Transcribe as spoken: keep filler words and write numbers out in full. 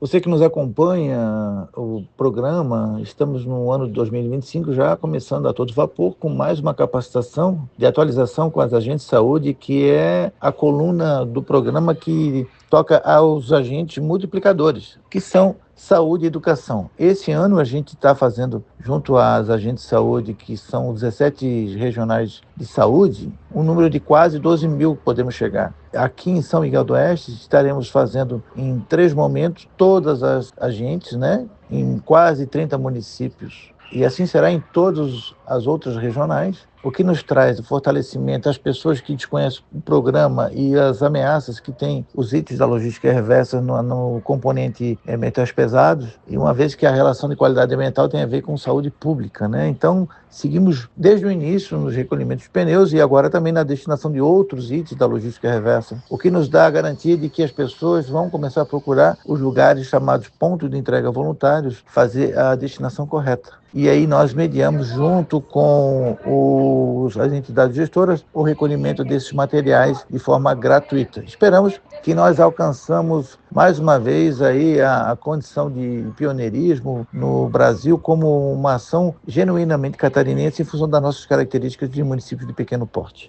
Você que nos acompanha, o programa, estamos no ano de dois mil e vinte e cinco, já começando a todo vapor, com mais uma capacitação de atualização com as agentes de saúde, que é a coluna do programa que toca aos agentes multiplicadores, que são saúde e educação. Esse ano a gente está fazendo, junto às agentes de saúde, que são dezessete regionais de saúde, um número de quase doze mil podemos chegar. Aqui em São Miguel do Oeste, estaremos fazendo em três momentos todas as agentes, né, em quase trinta municípios. E assim será em todas as outras regionais, o que nos traz o fortalecimento às pessoas que desconhecem o programa e as ameaças que tem os itens da logística reversa no, no componente é, metais pesados, e uma vez que a relação de qualidade ambiental tem a ver com saúde pública, né? Então, seguimos desde o início nos recolhimentos de pneus e agora também na destinação de outros itens da logística reversa, o que nos dá a garantia de que as pessoas vão começar a procurar os lugares chamados pontos de entrega voluntários, fazer a destinação correta. E aí nós mediamos, junto com os, as entidades gestoras, o recolhimento desses materiais de forma gratuita. Esperamos que nós alcançamos mais uma vez aí a, a condição de pioneirismo no Brasil como uma ação genuinamente catarinense em função das nossas características de município de pequeno porte.